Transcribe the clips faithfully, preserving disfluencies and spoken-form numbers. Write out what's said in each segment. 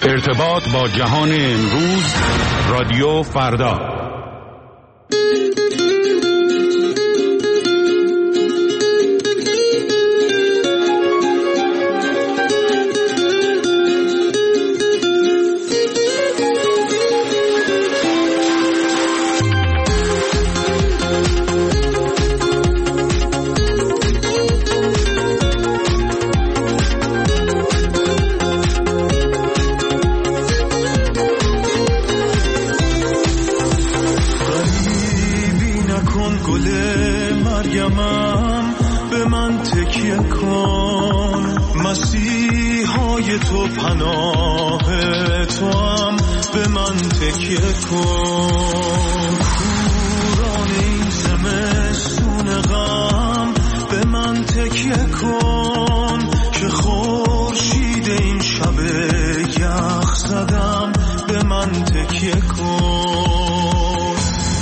ارتباط با جهان امروز، رادیو فردا. تو پناه توام، به من تکیه کن. کوران این زمستون غم، به من تکیه کن. که خورشید این شب یخ زدم، به من تکیه کن.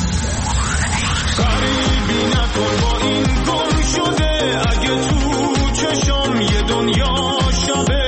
غریبی نکن با این گم شده، اگه تو چشم یه دنیا شبه.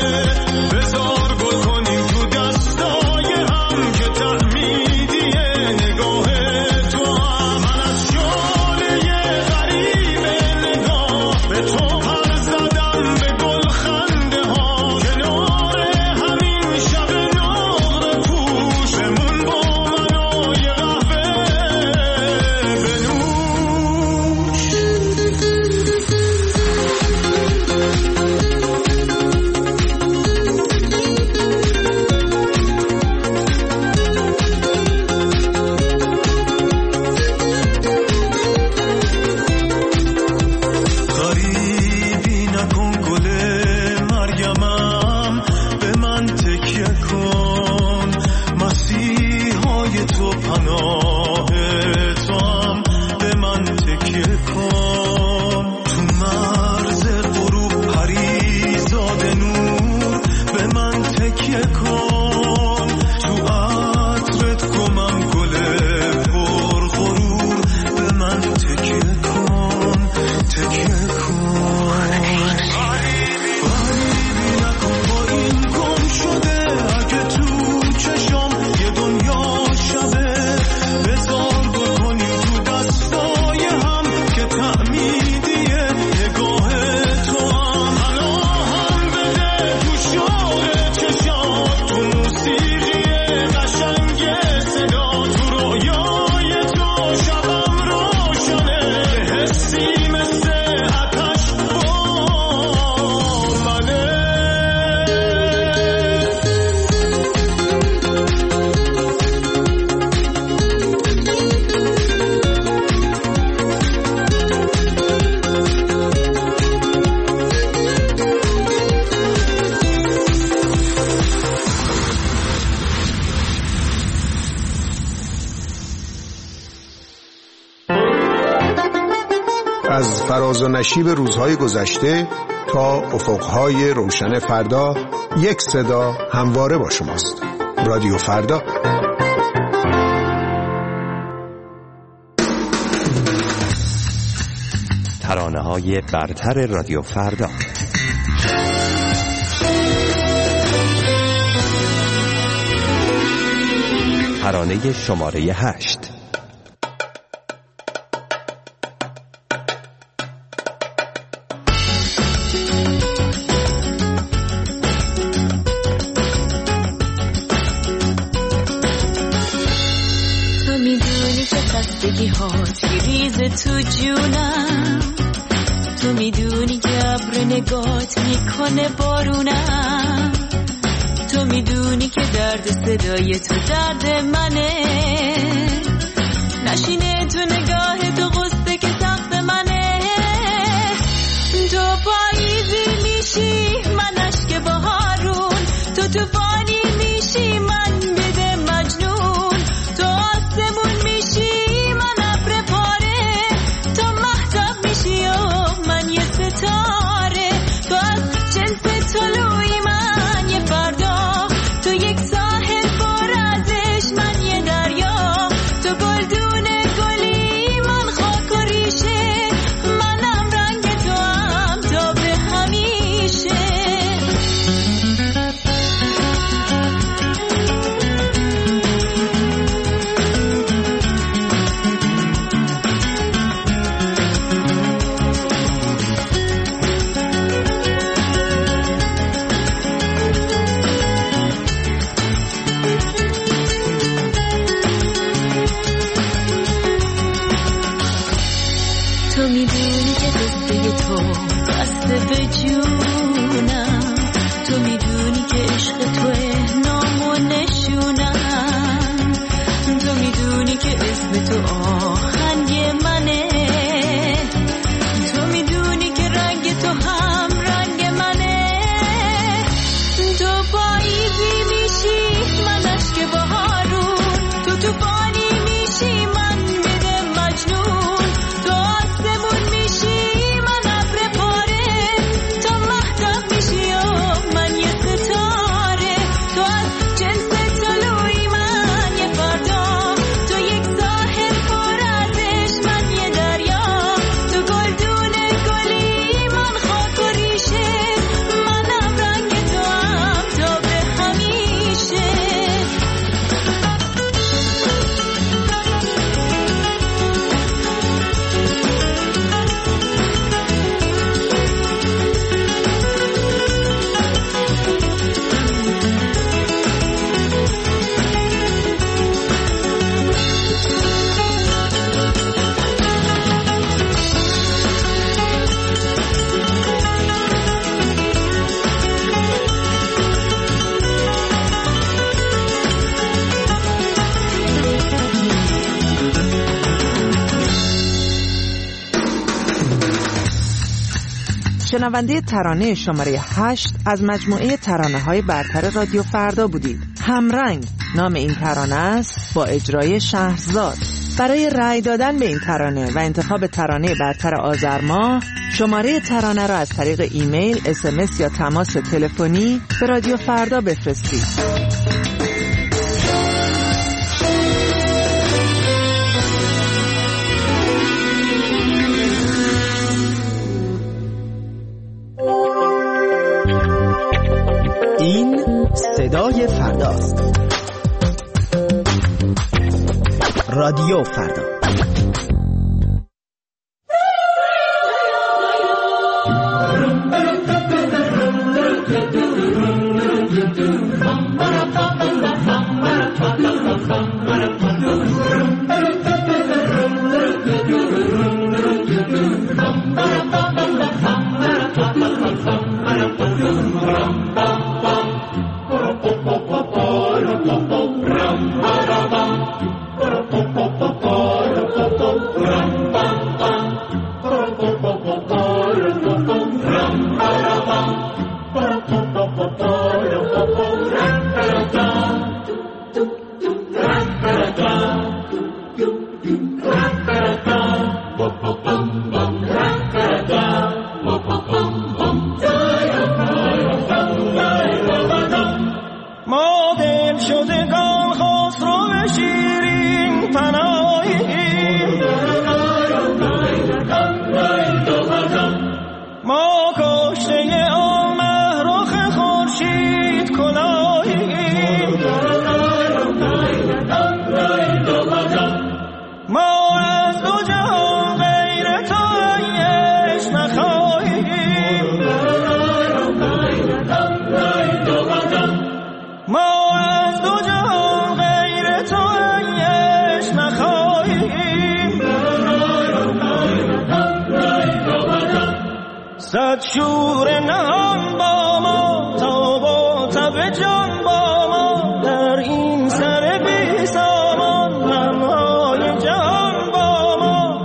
از فراز و نشیب روزهای گذشته تا افقهای روشن فردا، یک صدا همواره با شماست. رادیو فردا. ترانه‌های برتر رادیو فردا. ترانه شماره هشت. تو جونم، تو میدونی که ابر نگات میکنه بارونم. تو میدونی که درد صدای تو درد منه. نشینه تو نگاه تو غصه که سخت منه. تو پاییزی میشی من اشک بهارون، تو توفانی میشی من بده مجنون. تو آسمون میشی من ابر پاره، تو مهتاب میشی و من یه ستاره. تو از جنس طلوعی من یه فردا، تو یک ساحل پر ازش من یه دریا. تو گلدون گلی من خاک و ریشه، منم رنگ تو هم تا به همیشه. شنونده ترانه شماره هشت از مجموعه ترانه‌های برتر رادیو فردا بودید. همرنگ نام این ترانه است با اجرای شهرزاد. برای رأی دادن به این ترانه و انتخاب ترانه برتر آذر ماه، شماره ترانه را از طریق ایمیل، اس ام اس یا تماس تلفنی به رادیو فردا بفرستید. این صدای فرداست. رادیو فردا. صد شور نهان با ما تا با تب جان با ما در این سر بی سامان غمهای جهان با ما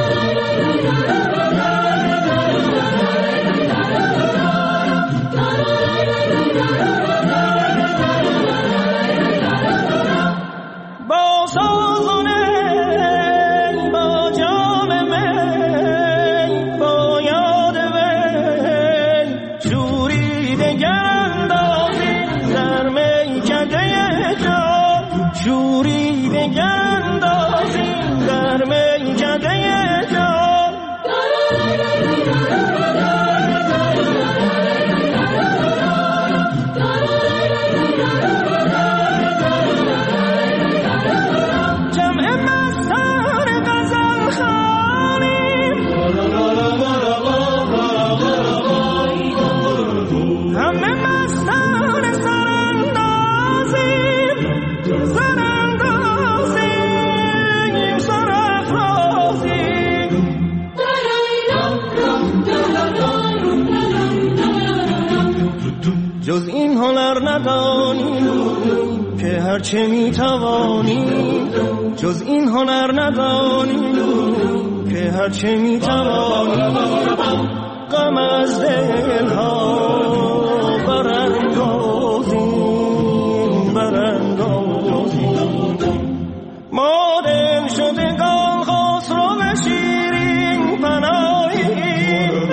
با سازونه با جام می با یاد شوری دگر اندازی در میکده جان شوری دگر اندازی در میکده جان جمع مستان غزل خوانیم همه مستان سراندازیم سراندازیم سرافرازیم جز این هنر ندانیم که هرچه میتوانیم جز این هنر ندانیم که هرچه میتوانیم غم از دلها برندازیم برندازیم ما دل شدگان خسرو شیرین پناهیم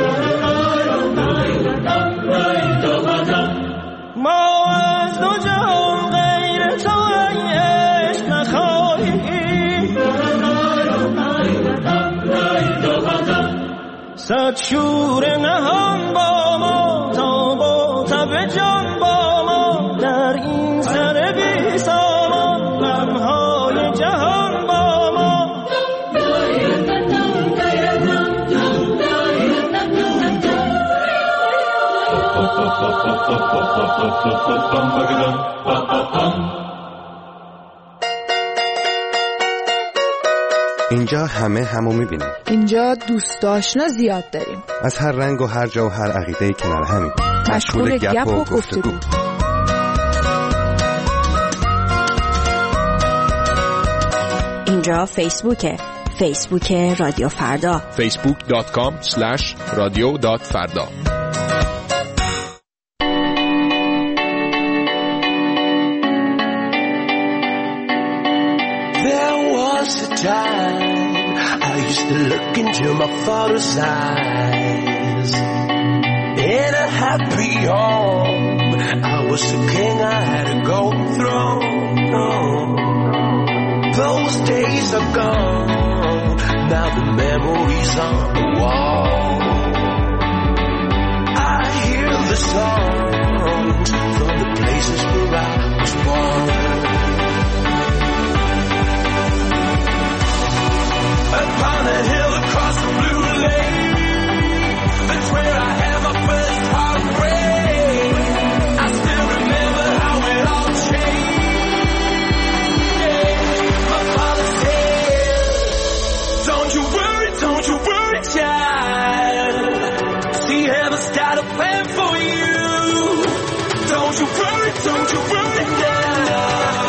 ما از دو جهان غیر تو ای عشق نخواهیم صد شور نهان با ما تا با تب جان با ما در این سر بی سامان غمهای جهان با ما اینجا همه همو میبینیم. اینجا دوست آشنا زیاد داریم. از هر رنگ و هر جا و هر عقیده‌ای کنار همیم. مشغول گپ و گفتگو. اینجا فیسبوکه. فیسبوک رادیو فردا. فیسبوک دات کام اسلش رادیو دات فردا. time I used to look into my father's eyes. In a happy home, I was the king, I had a golden throne. Those days are gone, now the memories on the wall. I hear the songs from the places where I was born. Upon a hill across the blue lake, that's where I had my first heartbreak. I still remember how it all changed. My father said, don't you worry, don't you worry, child. See, heaven's got a plan for you. Don't you worry, don't you worry now.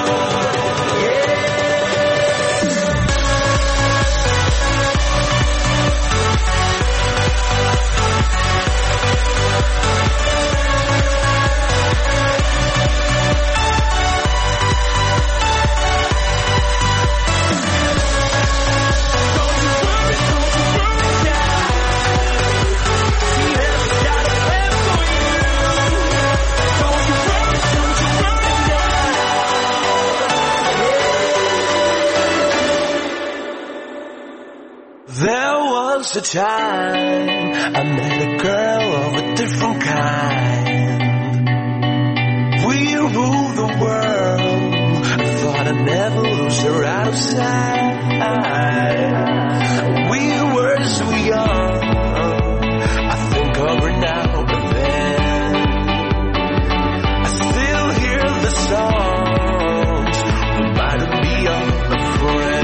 A time I met a girl of a different kind. We ruled the world. I thought I'd never lose her out of sight. We were so young. I think of her now and then. I still hear the songs reminding me of a friend.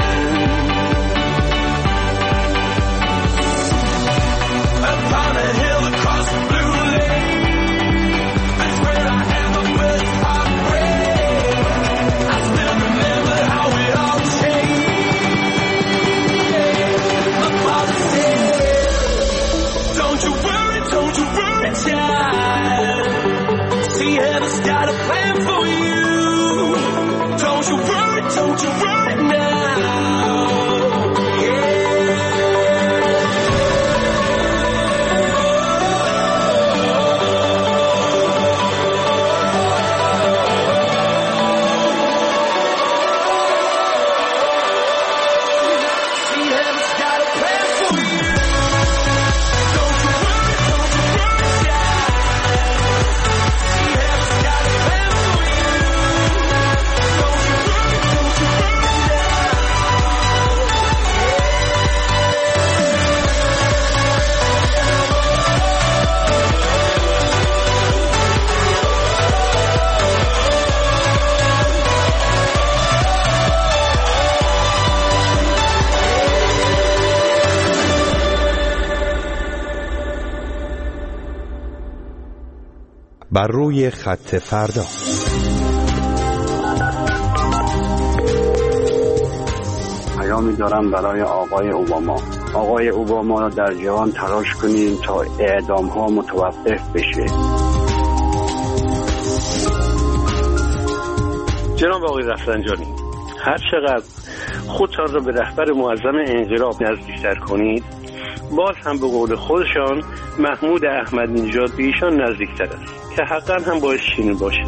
Upon a hill across the blue lake, that's where I had my first heartbreak. I still remember how it all changed. My father said, don't you worry, don't you worry, child. See, heaven's got a plan for you. Don't you worry, don't you worry now. بر روی خط فردا. پیامی دارم برای آقای اوباما. آقای اوباما را در جهان تلاش کنیم تا اعدام ها متوقف بشه. جناب آقای رفسنجانی، هر چقدر خودتان را به رهبر معظم انقلاب نزدیکتر کنید، باز هم به قول خودشان محمود احمدی نژاد به ایشان نزدیکتر است که حقا هم باید شیرین باشه.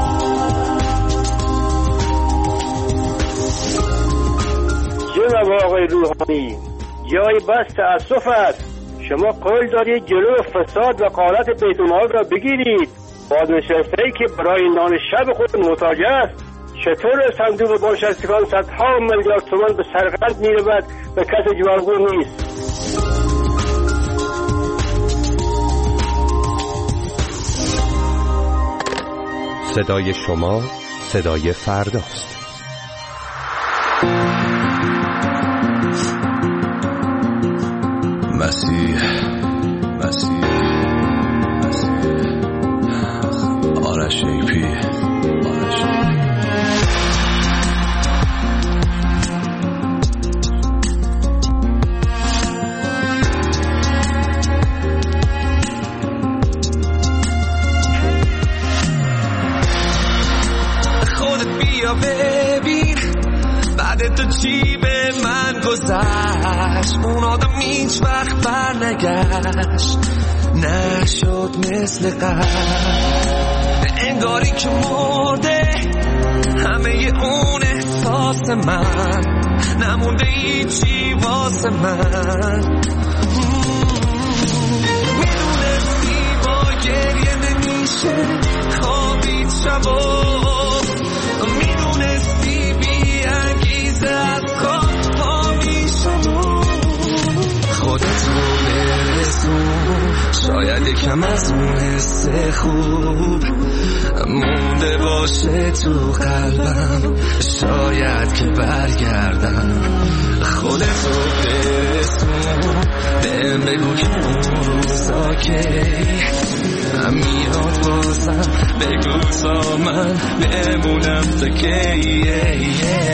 جناب آقای روحانی، جای بس تأسف است. شما قول دارید جلو فساد و غارت بیت المال را بگیرید. بازنشسته‌ای که برای نان شب خود محتاج است چطور صندوق بازنشستگان صدها میلیارد تومان به سرقت می‌رود و کسی جوابگو نیست؟ صدای شما صدای فرداست. مسیح مسیح مسیح آرش ایپی آرش خودت بیا ببین بعد تو چی به من گذشت اون آدم هیچ وقت بر نگشت، نشد مثل قبل، انگاری که مرده همه اون احساس من، نمونده هیچی واسه من. میدونستی با گریه نمیشه خوابید شبا، میدونستی بی انگیزه از خواب پا میشم، خودتو برسون، شاید یکم از اون حس خوب مونده باشه تو قلبم، شاید که برگردم. خودتو برسون، بهم بگو که اون روزا که میاد بازم، بگو تا من بمونم تا که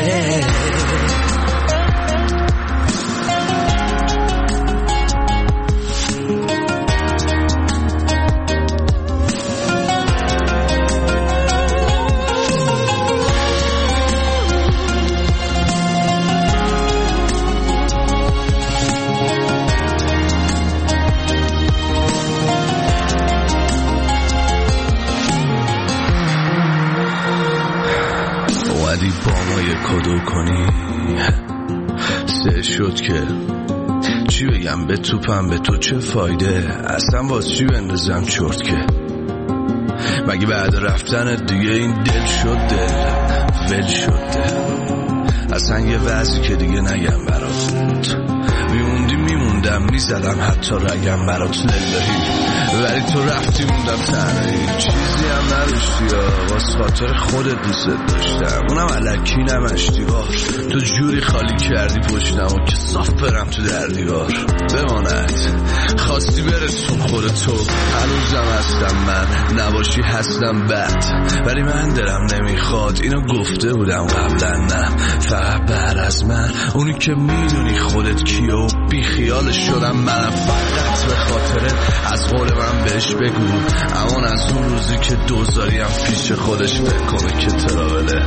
کدو کنی سه شد که چی بگم به توپم، به تو چه فایده، اصلا باز چی بندازم چرت که مگه بعد رفتن دیگه این دل شد دل ول شد دل، اصلا یه وضعی که دیگه نگم برات، میموندی میموندم میزدم حتی رگم برات للهی، ولی تو رفتی موندم تنهایی، چیزی هم نداشتی یا واسه خاطر خودت دوست داشتم، اونم الکی نمشتی بار، تو جوری خالی کردی پشتم و که صاف برم تو در دیوار بماند، خواستی برسون خودتو، هنوزم هستم من، نباشی هستم بد، ولی من دلم نمیخواد، اینو گفته بودم قبلا، نه فقط بعد از من، اونی که میدونی خودت کیه و بی خیالش شدم منم، فقط به خاطرت از قول من بهش بگو، امان از اون روزی که دوزاریم پیش خودش بکنه که تراوله.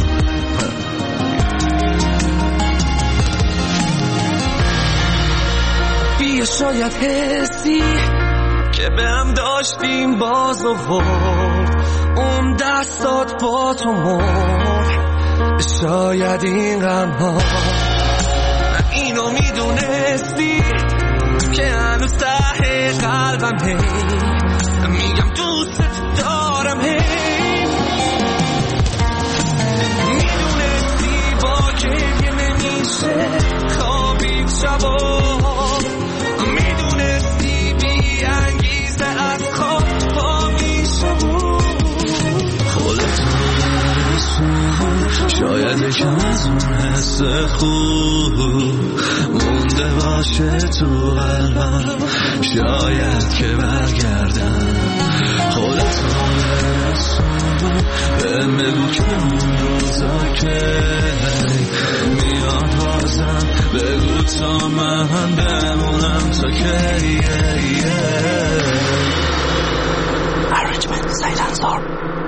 بیا شاید حسی که به هم داشتیم باز آورد، اون دستات با تو مرد، شاید این غم ها اینو میدونستی که هنوز ته قلبم هی میگم دوست دارم، هی میدونستی با گریه نمیشه خوابید شبا، میدونستی بی انگیزه از خواب پا میشم، خودتو برسون، شاید یکم از اون حس خوب مونده باشه تو قلبم، شاید که برگردم. خودتو برسون، بهم بگو که اون روزا که میاد بازم، بگو تا من بمونم تا که Arrangement Silencer.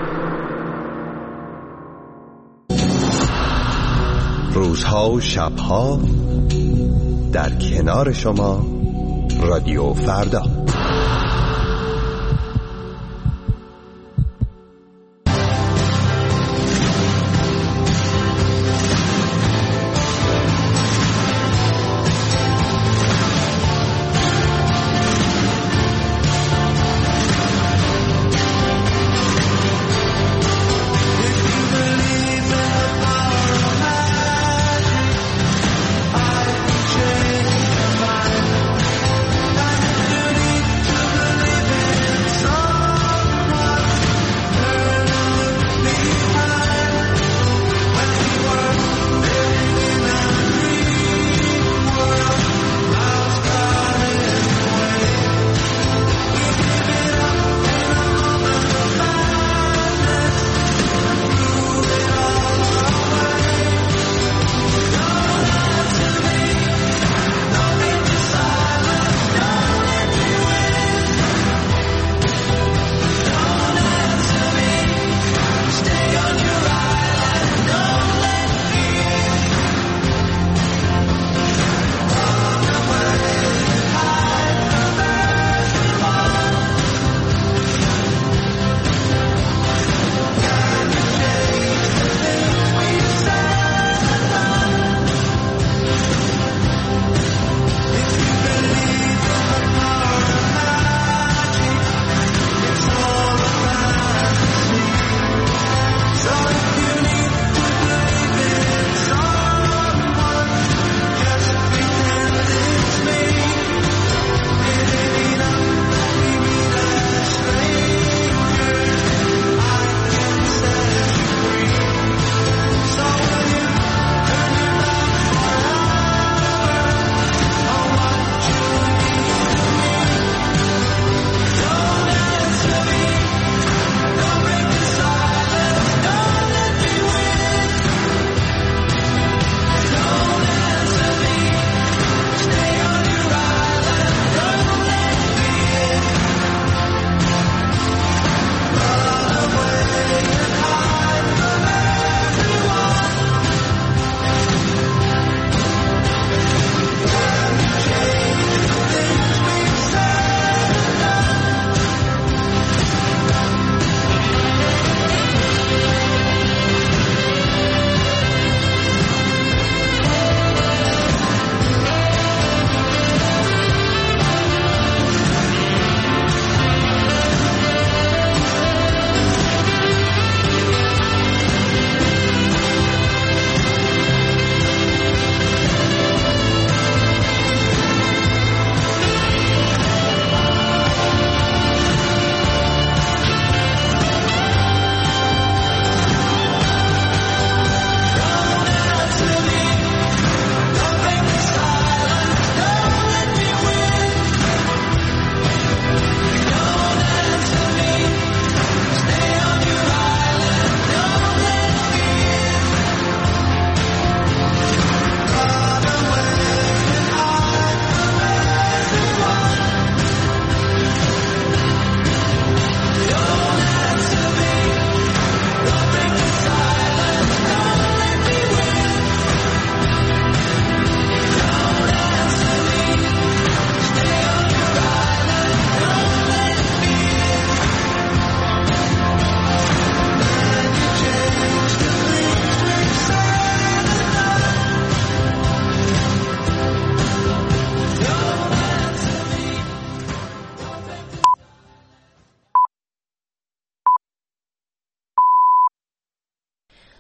روزها و شبها در کنار شما، رادیو فردا.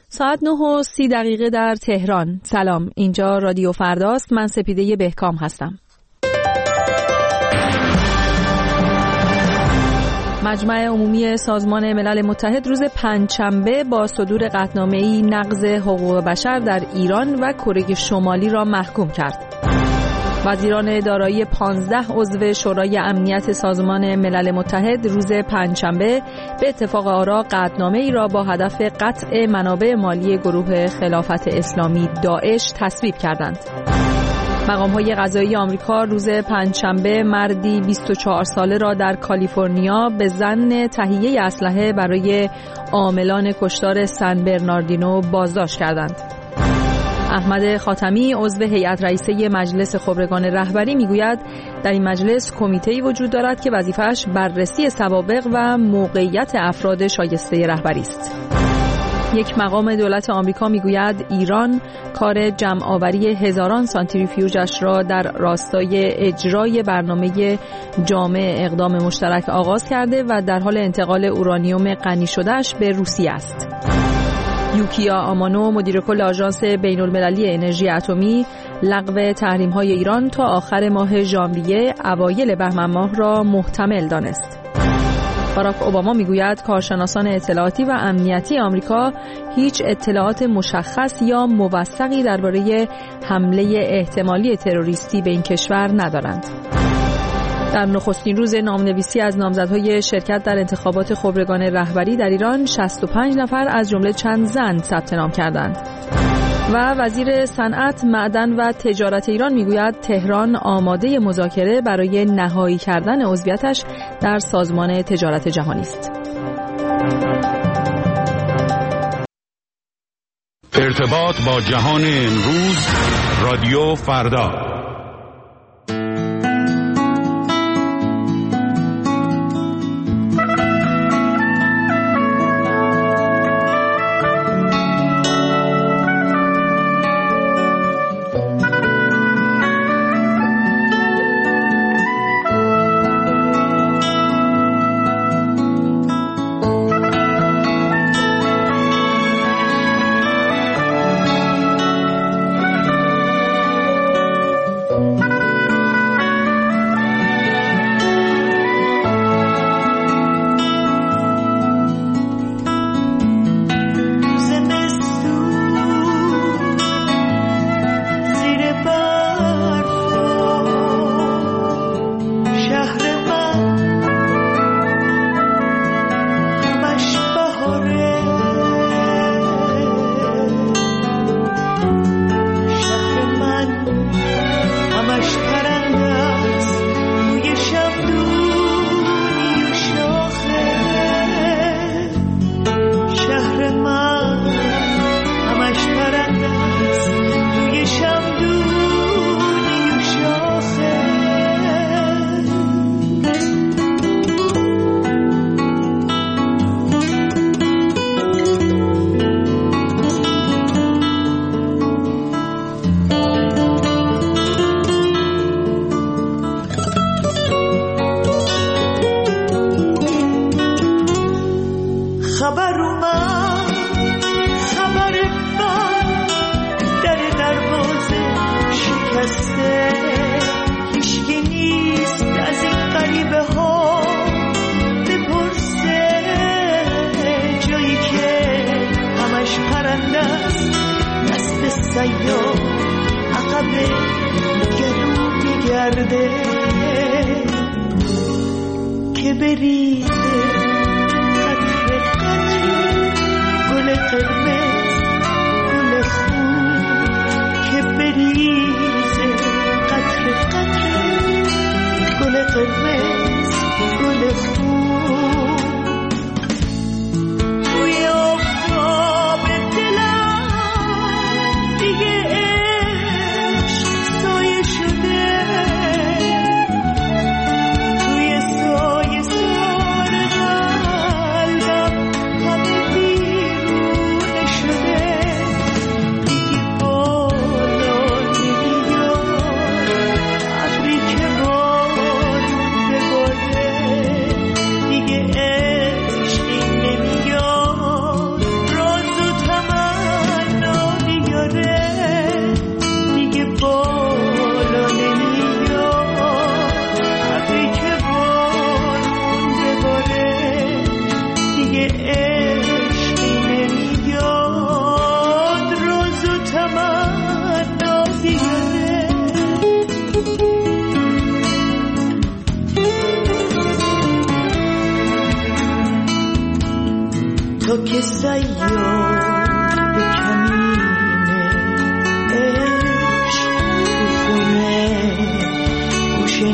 ساعت نه و سی دقیقه در تهران. سلام، اینجا رادیو فرداست. من سپیده بهکام هستم. مجمع عمومی سازمان ملل متحد روز پنجشنبه با صدور قطعنامه‌ای نقض حقوق بشر در ایران و کره شمالی را محکوم کرد. وزیران دارایی پانزده عضو شورای امنیت سازمان ملل متحد روز پنجشنبه به اتفاق آرا قطعنامه‌ای را با هدف قطع منابع مالی گروه خلافت اسلامی داعش تصویب کردند. مقام‌های قضایی آمریکا روز پنجشنبه مردی بیست و چهار ساله را در کالیفرنیا به ظن تهیه اسلحه برای عاملان کشتار سن برناردینو بازداشت کردند. احمد خاتمی عضو هیئت رئیسه مجلس خبرگان رهبری میگوید در این مجلس کمیته‌ای وجود دارد که وظیفه‌اش بررسی سوابق و موقعیت افراد شایسته رهبری است. یک مقام دولت آمریکا میگوید ایران کار جمع‌آوری هزاران سانتریفیوژش را در راستای اجرای برنامه جامع اقدام مشترک آغاز کرده و در حال انتقال اورانیوم غنی شده‌اش به روسیه است. یوکیا آمانو مدیر کل آژانس بین‌المللی انرژی اتمی لغو تحریم‌های ایران تا آخر ماه ژانویه اوایل بهمن ماه را محتمل دانست. باراک اوباما میگوید کارشناسان اطلاعاتی و امنیتی آمریکا هیچ اطلاعات مشخص یا موثقی درباره حمله احتمالی تروریستی به این کشور ندارند. در نخستین روز نامنویسی از نامزدهای شرکت در انتخابات خبرگان رهبری در ایران شصت و پنج نفر از جمله چند زن ثبت نام کردند. و وزیر صنعت، معدن و تجارت ایران میگوید تهران آماده مذاکره برای نهایی کردن عضویتش در سازمان تجارت جهانی است. ارتباط با جهان امروز، رادیو فردا. که سیار به کمینه عشق تو خونه گوشه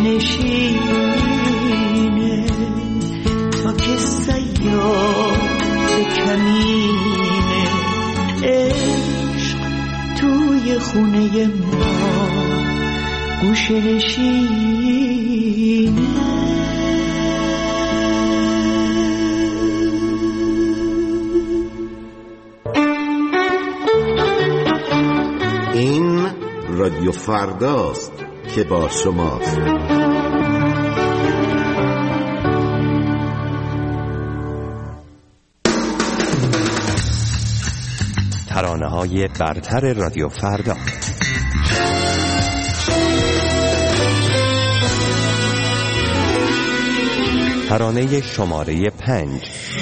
نشینه تا که سیار به کمینه عشق توی خونه ما گوشه نشینه. این رادیو فرداست که با شماست. ترانه‌های برتر رادیو فردا. ترانه شماره پنج.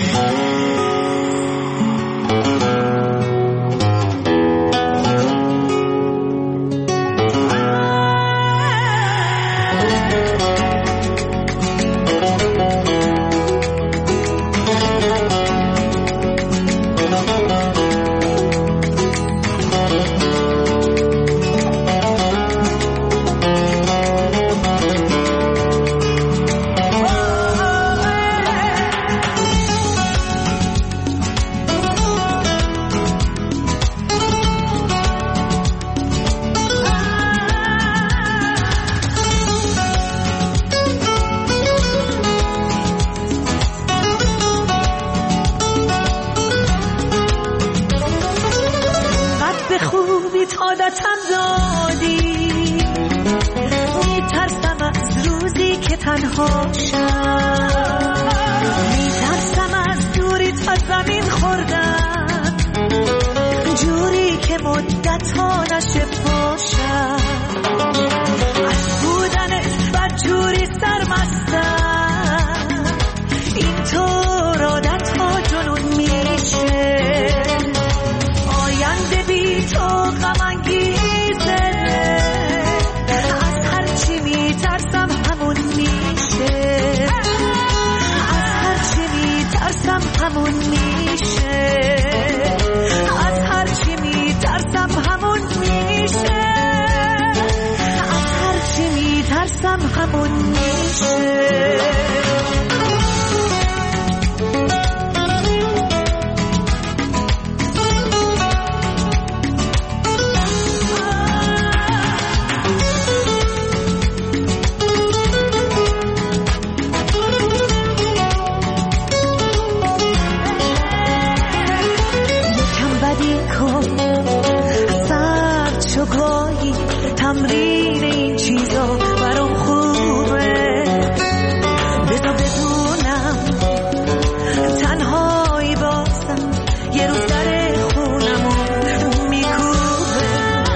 عادتم دادی میترسم از روزی که تنها شم، میترسم از دوری تا زمین خوردم، جوری که مدت ها نشه پاشم، از بودنت بدجوری سرمستم، اینطور عادت ها جنون میشه، آینده بی تو غم انگیزه، از هرچی میترسم همون میشه، از هرچی میترسم همون میشه، از هرچی میترسم همون میشه، از هرچی میترسم همون میشه. تمرین این چیزا برام خوبه، بذار بدونم تنهایی بازم یه روز در خونمو میکوبه،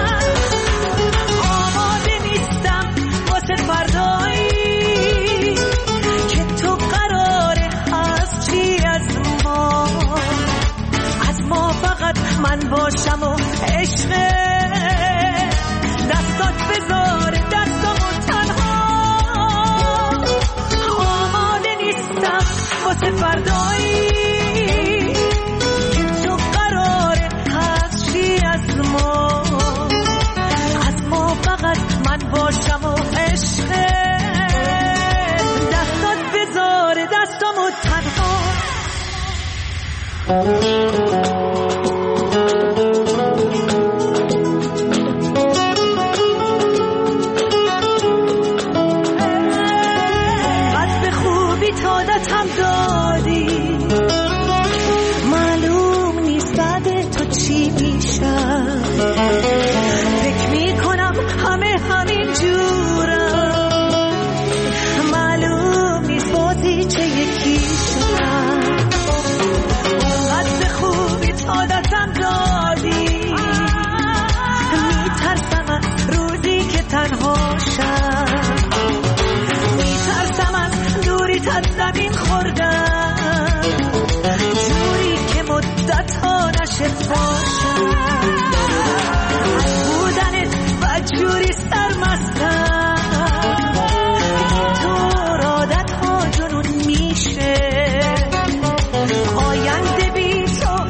آماده نیستم واسه فردایی که تو قراره هست چی از ما، از ما فقط من باشم و عشقه، دستات بذار دستامو تنها، آماده نیستم واسه فردایی که تو قراره هست چی از ما، از ما فقط من باشم و عشقه، دستات بذار دستامو تنها. عادتم دادی معلوم نیست بعد تو چی میشم، فکر میکنم همه همین جورم، معلوم نیست بازی چه یکی شدم، اونقدر خوبی عادتم دادی میترسم از روزی که تنها شم، میترسم از دوری تا زمین خوردم، جوری که مدت ها نشه باشم، از بودنت بدجوری سرمستم، اینطور عادت ها جنون میشه، آینده بی تو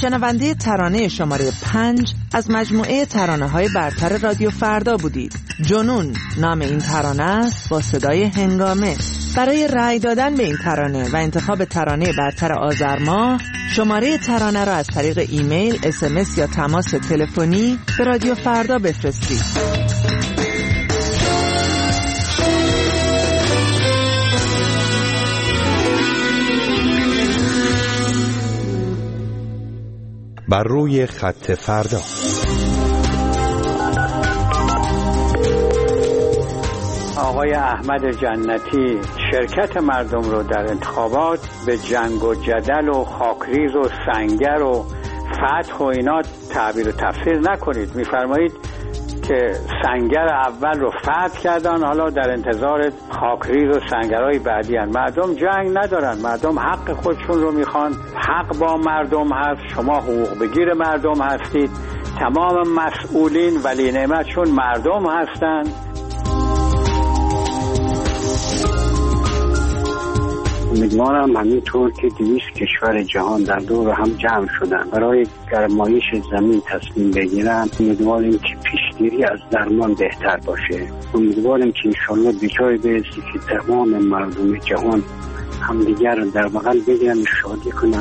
شنونده ترانه شماره پنج از مجموعه ترانه‌های برتر رادیو فردا بودید. جنون نام این ترانه است با صدای هنگامه. برای رأی دادن به این ترانه و انتخاب ترانه برتر آذر ماه، شماره ترانه را از طریق ایمیل، اس ام اس یا تماس تلفنی به رادیو فردا بفرستید. بر روی خط فردا. آقای احمد جنتی شرکت مردم رو در انتخابات به جنگ و جدل و خاکریز و سنگر و فتح و اینا تعبیر و تفسیر نکنید. میفرمایید که سنگر اول رو فتح کردن، حالا در انتظار خاکریز و سنگرهای بعدی هن. مردم جنگ ندارن، مردم حق خودشون رو میخوان، حق با مردم هست، شما حقوق بگیر مردم هستید، تمام مسئولین ولی نعمتشون مردم هستن. امیدوارم همینطور که دویست کشور جهان در دور هم جمع شدن برای گرمایش زمین تصمیم بگیرن، امیدواریم که پیشگیری از درمان بهتر باشه. امیدواریم که انشالله به جای برسی که تمام مردم جهان همدیگر رو در بغل بگیرن، شادی کنن.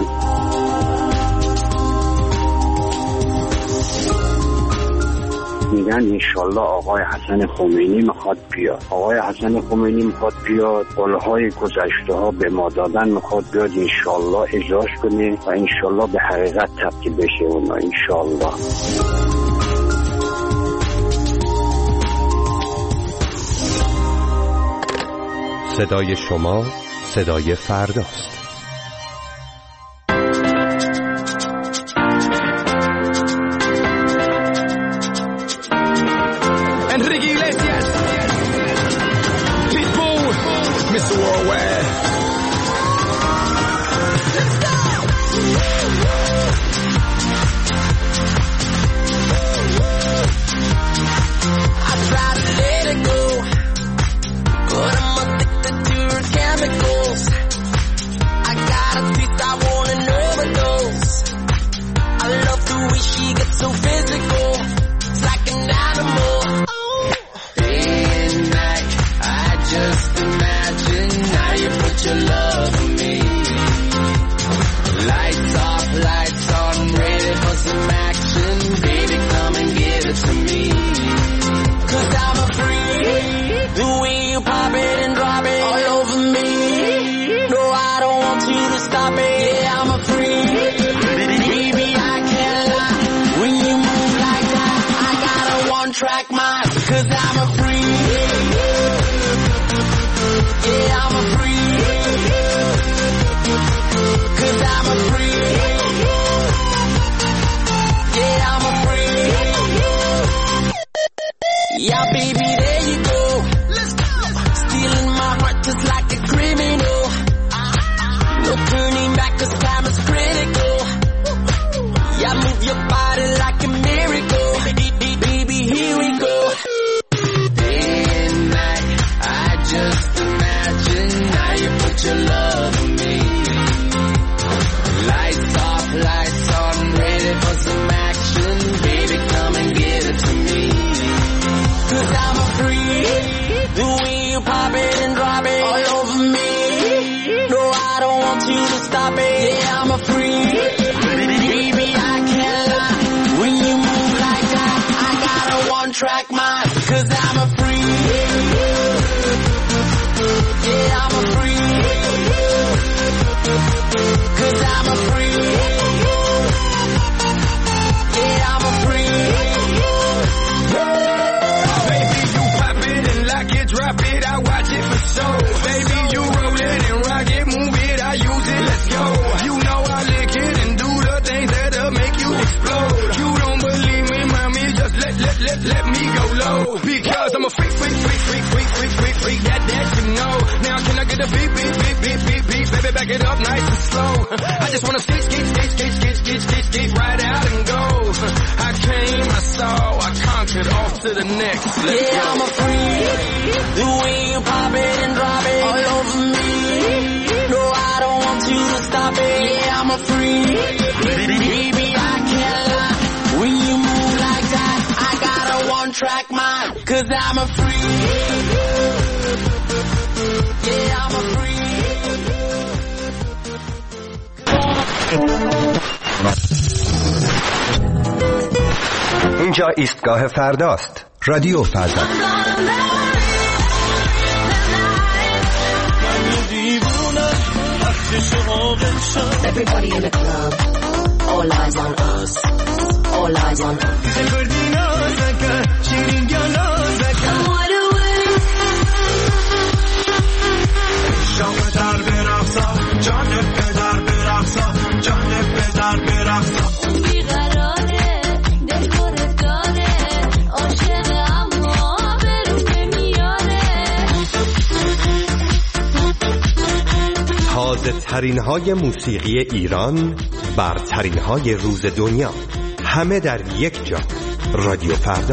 میگن انشالله آقای حسن خمینی میخواد بیاد، آقای حسن خمینی میخواد بیاد، قولهای گذشته ها به ما دادن میخواد بیاد، انشالله اجراش کنه و انشالله به حقیقت تبدیل بشه اونا انشالله. صدای شما صدای فرداست. Baby, I 'cause I'm a freak. Yeah, I'm a freak. اینجا ایستگاه فرداست. رادیو فردا. Everybody in the club, all eyes on us, all eyes on us. شام در برقصا جان پدر برقصا جان پدر برقصا بیقراره دل خورت داره عاشق اما برون نمیاره تازه ترین های موسیقی ایران، برترین های روز دنیا، همه در یک جا. رادیو فردا.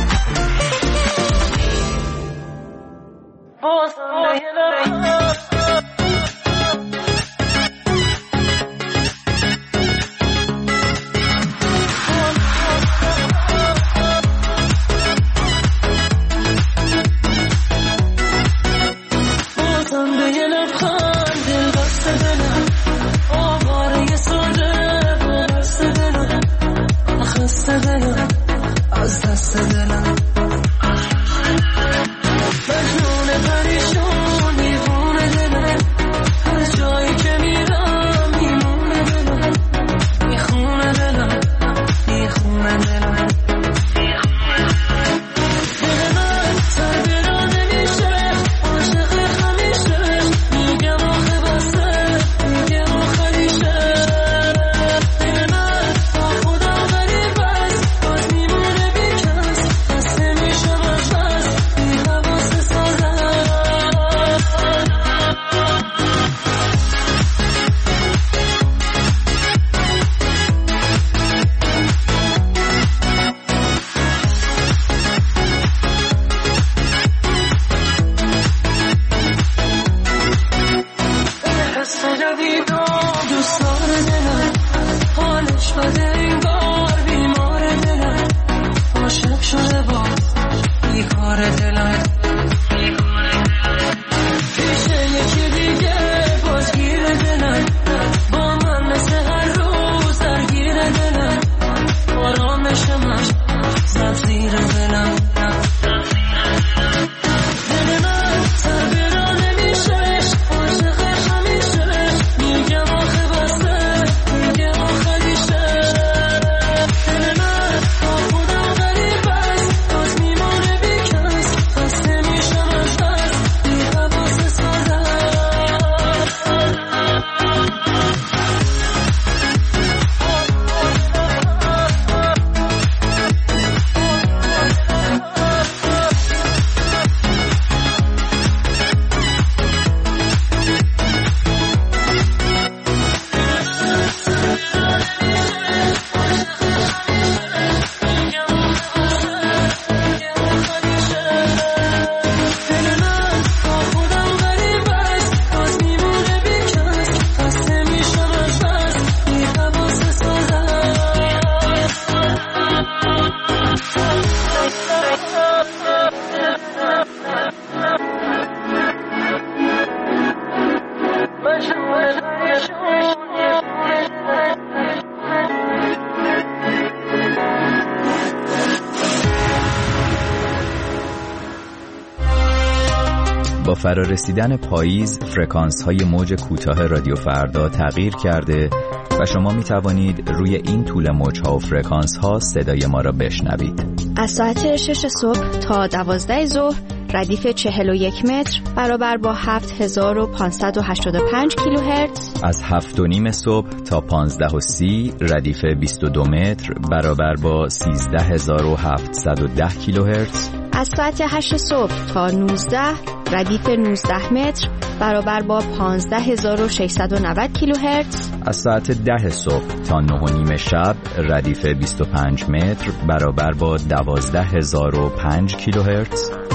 با فرارسیدن پاییز فرکانس های موج کوتاه رادیو فردا تغییر کرده و شما می توانید روی این طول موج ها و فرکانس ها صدای ما را بشنوید. از ساعت شش صبح تا دوازده ظهر ردیف چهل و یک متر برابر با هفت هزار و پانصد و هشتاد و پنج کیلوهرتز. از هفت و نیم صبح تا پانزده و سی ردیف بیست و دو متر برابر با سیزده هزار و هفتصد و ده کیلوهرتز. از ساعت هشت صبح تا نوزده ردیف نوزده متر برابر با پانزده هزار و ششصد و نود کیلوهرتز. از ساعت ده صبح تا نه و نیم شب ردیف بیست و پنج متر برابر با دوازده هزار و پنج کیلوهرتز.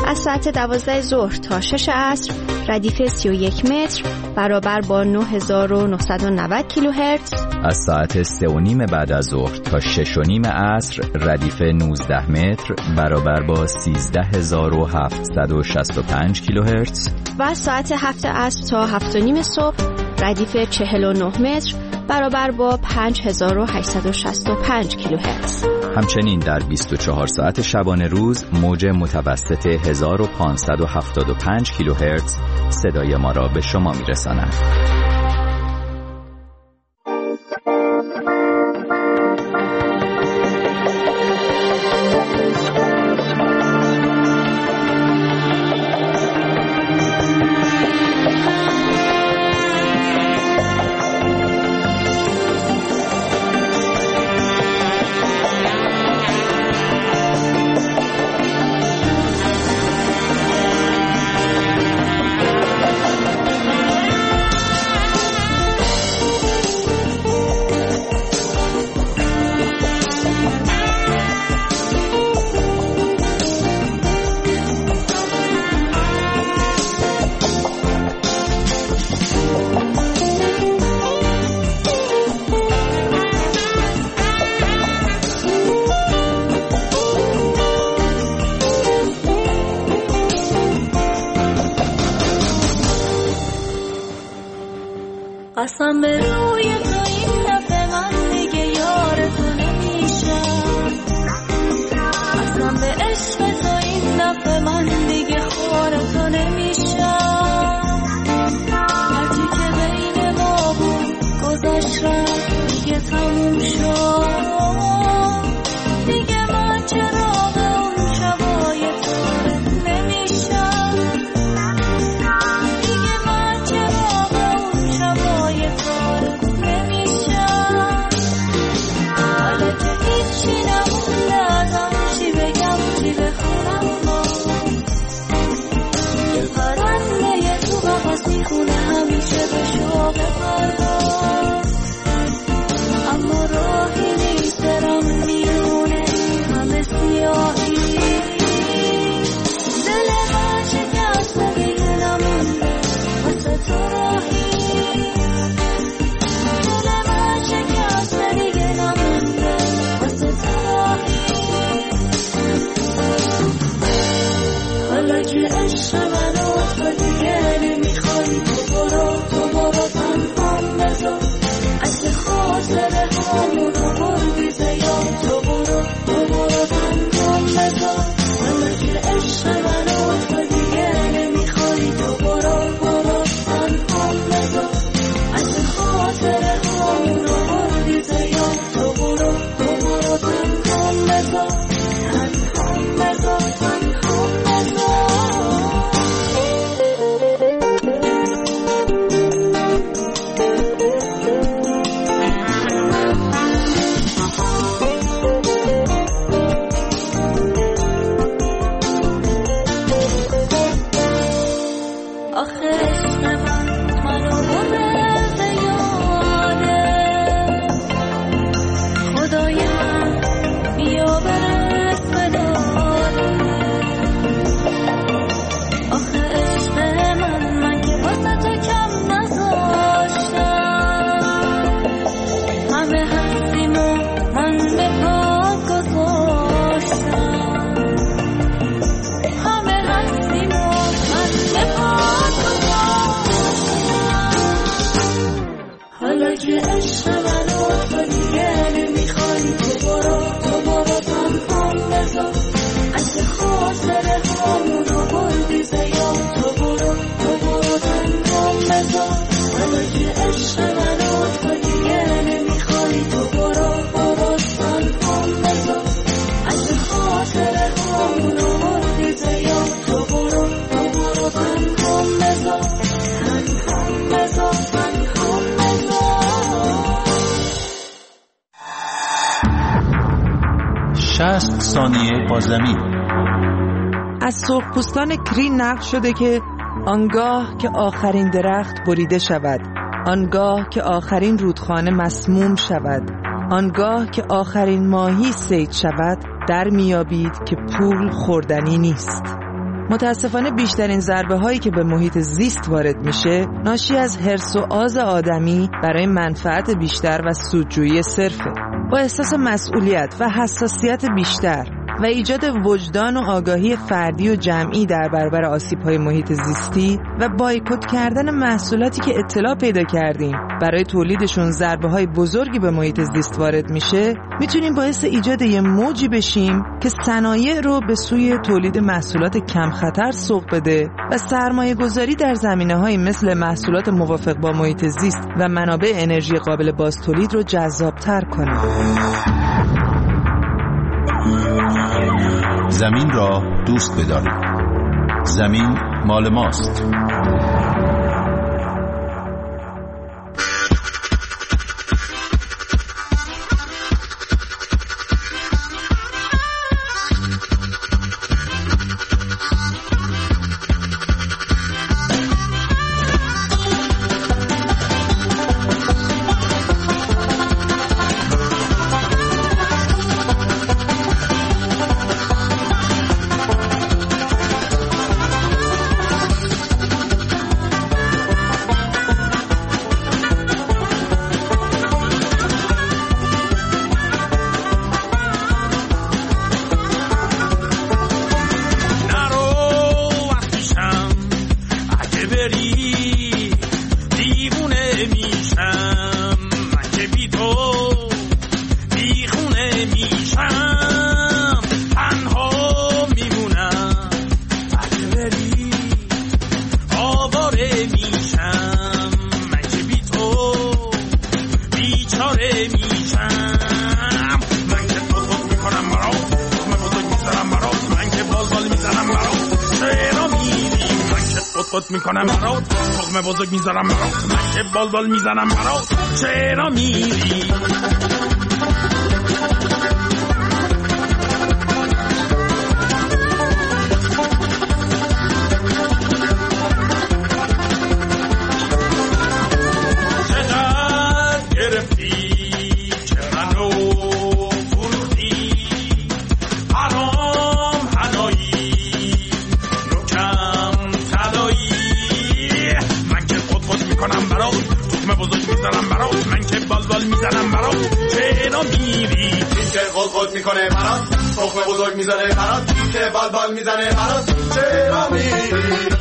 از ساعت دوازده ظهر تا شش عصر ردیف سی و یک متر برابر با نه هزار و نهصد و نود کیلوهرتز. از ساعت سه و نیم بعد از ظهر تا شش و نیم عصر ردیف نوزده متر برابر با سیزده هزار و هفتصد و شصت و پنج کیلوهرتز. و از ساعت هفت عصر تا هفت و نیم صبح ردیف چهل و نه متر برابر با پنج هزار و هشتصد و شصت و پنج کیلوهرتز. همچنین در بیست و چهار ساعت شبانه روز موج متوسط هزار و پانصد و هفتاد و پنج کیلوهرتز صدای ما را به شما میرساند. قسم به روی تو این دفعه من دیگه یار تو نمیشم، قسم به عشق تو این دفعه من دیگه خوار تو نمیشم. هرچی که بین ما بود گذشت رفت دیگه تموم شد، دیگه من چراغ اون شبای تو نمیشم، دیگه من چراغ اون شبای تو نمیشم. حالا که هیچی نمونده ازم چی بگم چی بخونم، ما یه پرنده تو قفس میخونه همیشه به شوق پرواز، اما راهی نیست برم میونه همه سیاهی. دل من شکسته دیگه نمونده واسه تو راهی، دل من شکسته دیگه نمونده واسه تو راهی. حالا که عشق منو تو دیگه نمیخوای، تو برو تو برو تنهام بذار، اگه خاطره هامون رو بردی زیاد، تو برو تو برو تنهام بذار. حالا که عشق منو تو دیگه نمیخوای، تو برو برو تنهام بذار، اگه خاطره هامون رو بردی زیاد، تو برو تو برو تنهام بذار، تنهام بذار تنهام بذار. آخه عشق من منو بره به یاده، خدای من بیا برس به داده. آخه عشق من من که واسه تو کم نذاشتم، همه هستیم و من به پاک گذاشتم، همه هستیم و من به پاک گذاشتم. حالا که عشق منو تو دیگه نمیخوای، تو برو تو برو تنهام بذار، اگه خاطره هامون رو بردی زیاد، تو برو تو برو تنهام بذار. حالا که عشق منو تو دیگه نمیخوای، تو برو برو تنهام بذار، اگه خاطره هامون رو بردی زیاد، تو برو تو برو تنهام بذار، تنهام بذار تنهام بذار. شصت ثانیه با زمین. از سرخپوستان کری نقل شده که آنگاه که آخرین درخت بریده شود، آنگاه که آخرین رودخانه مسموم شود، آنگاه که آخرین ماهی صید شود، در میابید که پول خوردنی نیست. متاسفانه بیشترین ضربه هایی که به محیط زیست وارد میشه ناشی از حرص و آز آدمی برای منفعت بیشتر و سودجویی صرفه. با احساس مسئولیت و حساسیت بیشتر و ایجاد وجدان و آگاهی فردی و جمعی در برابر آسیب‌های محیط زیستی و بایکوت کردن محصولاتی که اطلاع پیدا کردیم برای تولیدشون ضربه‌های بزرگی به محیط زیست وارد میشه، میتونیم باعث ایجاد یه موجی بشیم که صنایع رو به سوی تولید محصولات کم خطر سوق بده و سرمایه گذاری در زمینه‌هایی مثل محصولات موافق با محیط زیست و منابع انرژی قابل بازتولید رو جذاب‌تر کنه. زمین را دوست بدارید. زمین مال ماست. خود میکنم برات تخم بزرگ میذارم برات من که بال بال میزنم برات چرا میری چقدر گرفتی که منو فروختی حرام حلایی نوکم تلایی من که خود خود میکنم برات تخم بزرگ میزنم برات من که بال بال میزنم برات چرا میری این که خود خود میکنه برات تخم بزرگ میزنه برات این که بال بال میزنه برات چرا میری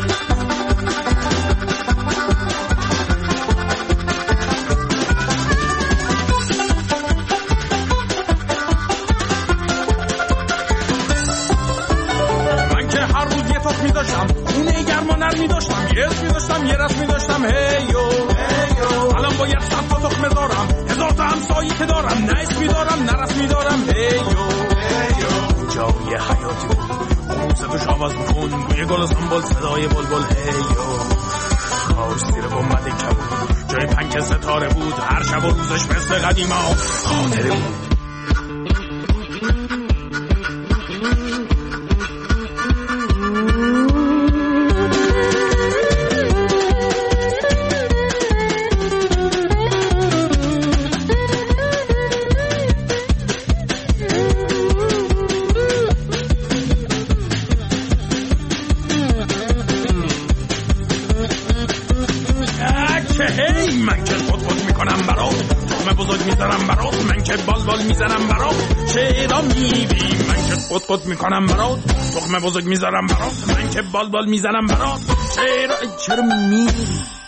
خونه گرما نرمی داشتم یه اسمی داشتم یه رسمی داشتم هیو الان باید صد تا تخم دارم هزار تا همسایی که دارم نه اسمی دارم نه رسمی دارم هیو جای حیاتی بود اون صدوش آواز بخون گوی گل سنبال صدای بلبل هیو کاش زیر گمبد کبود جای پنک ستاره بود هر شب و روزش مثل قدیما خاطره بود من که خود خود میکنم برات تخم بزرگ میزنم برات من که بال بال میزنم برات چرا میری من که خود خود میکنم برات تخم بزرگ میزنم برات من که بال بال میزنم برات چرا چرا میری